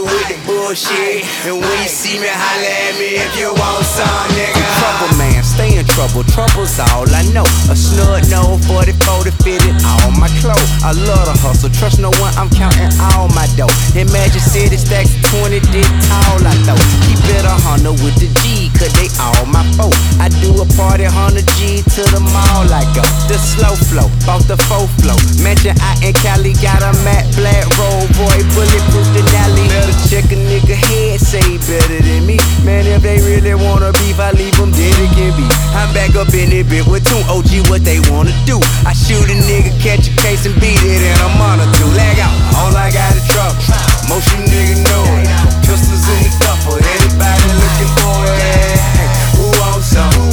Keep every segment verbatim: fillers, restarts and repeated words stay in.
with the bullshit. And when you see me, holla at me if you want some, nigga. Trouble man, stay in trouble, trouble's all I know. A snug nose, forty-four to fit in all my clothes. I love to hustle, trust no one, I'm counting all my dough. In Magic City, stacks twenty, dick tall I throw. Keep it a hundred with the G, cause they all my folk. I do a party, hundred G to the mall I go. The slow flow, bought the faux flow. Mansion out in Cali, got a matte black Roll Boy, bulletproof Denali. Better check a nigga head, say he better than me. Man, if they really wanna beef, I leave them dead it can be. I'm back up in it bit with two O G, what they wanna do. I shoot a nigga, catch a case and beat it in a month or two. Leg out, all I got is trouble. Most you niggas know it. Pistols in the duffel, anybody looking for it? Hey, who wants some? Who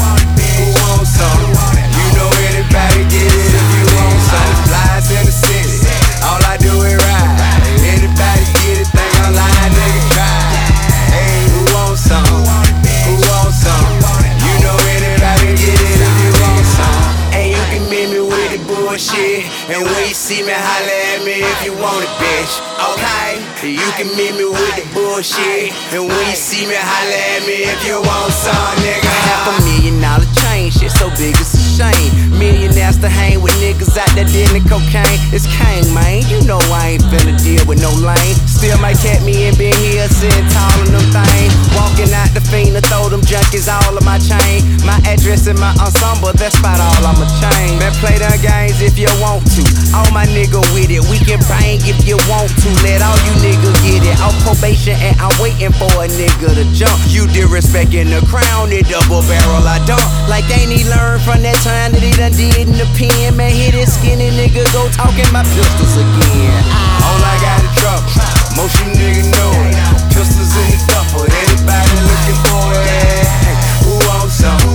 wants some? You know anybody get it if you want some. Flies in the city, all I do is ride. Anybody get it, think I'm lying, nigga try. Hey, who wants some? Who wants some? You know anybody get it if you want some. And you can meet me with the bullshit. And when you see me, holla at me if you want it, bitch. Okay? You can meet me with the bullshit. And when you see me, holla at me if you want some, nigga. Half a million dollar chain, shit so big it's a shame. Millionaires to hang with niggas out there dealing cocaine. It's Kane, man. You know I ain't finna deal with no lane. Still might catch me and been here sitting tall on them things. Walking out the fiend to throw them junkies all of my chain. My address and my ensemble, that's about all I'ma change. Man, play them games if you want to. All my nigga with it, we can bang if you want to. Let all you niggas get it off probation, and I'm waiting for a nigga to jump. You disrespecting the crown, it double barrel I dump. Like ain't he learned from that time that he done did in the pen. Man, hit this skinny nigga, go talking my pistols again. All I got is trouble, most you niggas know it. Pistols in the duffel, anybody looking for it? Hey, who wants some? Who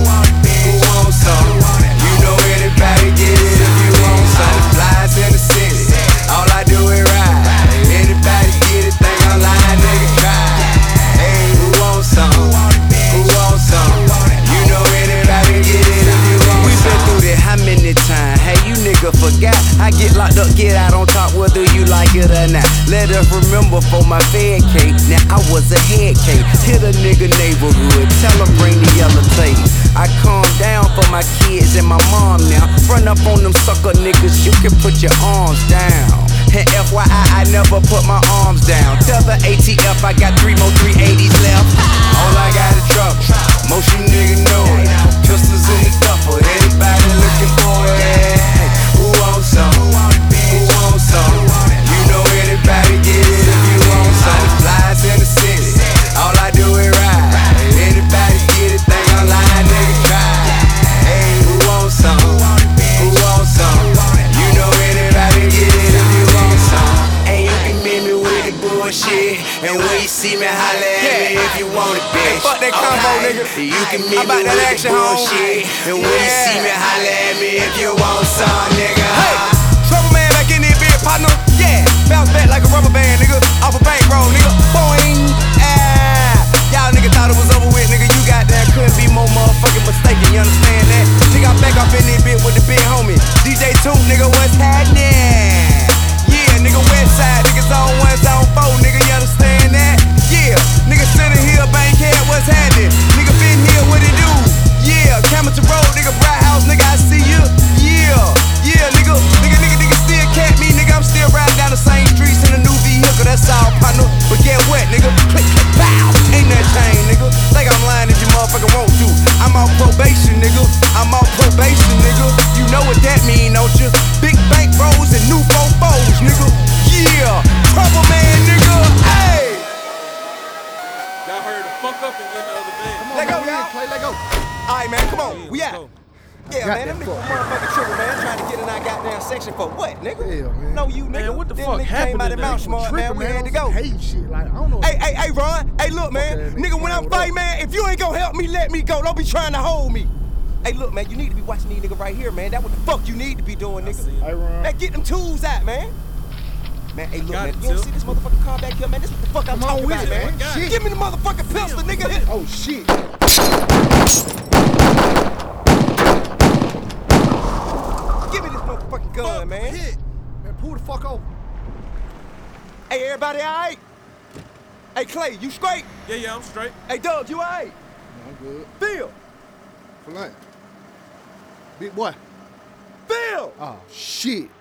wants some? You know anybody get it if you want some. Flies in the city, all I do is ride. Anybody get it, think I'm lying, nigga try. Hey, who wants some? Who wants some? You know anybody get it if you want some. We been through that how many times? Hey, you nigga forgot. I get locked up, get out on top, whether you like it or not. Let us remember for my fed cake. Now I was a head cake. Hit a nigga neighborhood, tell him bring the yellow tape. I calm down for my kids and my mom now. Run up on them sucker niggas, you can put your arms down. And F Y I, I never put my arms down. Tell the A T F I got three more three eighties left. All I got is trouble, most you niggas know it. Pistols in the duffel, anybody looking for it? Hey, who wants some? Who wants some? You know anybody get it if you want some. Flies in the city, all I do is ride. Anybody get it, think I'm lying, nigga try. Hey, who wants some? Who wants some? You know anybody get it if you want some. And you can meet me with the bullshit. And when you see me, holla at me if you want it, bitch. Hey, fuck that combo, nigga. You can meet me with the bullshit. And when you see me, holla at me if you want some, nigga. Hey, trouble man back in there, big partner. Yeah, bounce back like a rubber band, nigga. Off a bankroll, nigga. Boing. Ah, y'all nigga thought it was over with, nigga. You got that, couldn't be more motherfucking mistaken. You understand that? Nigga, I'm back up in this bit with the big homie D J two, nigga. What's happening? Yeah, nigga, west side, niggas on one, zone four, nigga, you understand that? Yeah, nigga, center here, Bankhead, what's happening? Nigga, been here, what it do? Yeah, Camilton Road, nigga, Bright House, nigga, I see you. Yeah, yeah, nigga, nigga, nigga, nigga, still cat me, nigga, I'm still riding down the same streets in a new vehicle, that's all, partner. But get what, nigga? Click, click, pow, ain't that chain, nigga? Think I'm lying if you motherfucker want to. I'm on probation, nigga, I'm on probation, nigga. You know what that mean, don't you? Big bank rolls and new four fours, nigga. Yeah, trouble man, nigga. Hey. Y'all heard the fuck up and get the other band. Let go, y'all. Play, let go. All right, man, come on. We out. Yeah, man, them niggas motherfucking triple, man. Trying to get in our goddamn section for what, nigga? Yeah, man. No, you, nigga. Man, what the them fuck niggas happened came out today? of Mount Smart, man. We had to go. Hate shit, like I don't know. Hey, hey, hey, Ron. Hey, look, man. Okay, nigga, when nigga, I'm what fighting, up? man, if you ain't gonna help me, let me go. Don't be trying to hold me. Hey, look, man, you need to be watching these niggas right here, man. That's what the fuck you need to be doing, nigga. Hey, Ron. Man, get them tools out, man. Man, hey, look, Got man, it, you don't Tip. see this motherfucking car back here, man? This what the fuck I'm Come on talking with about, it, man. man. Shit. Give me the motherfucking pistol, nigga. Oh shit. Give me this motherfucking gun, man. Hit. Man, pull the fuck over. Hey, everybody all right? Hey, Clay, you straight? Yeah, yeah, I'm straight. Hey, Doug, you all right? Yeah, I'm good. Phil! For lunch. Big boy. Phil! Oh, shit.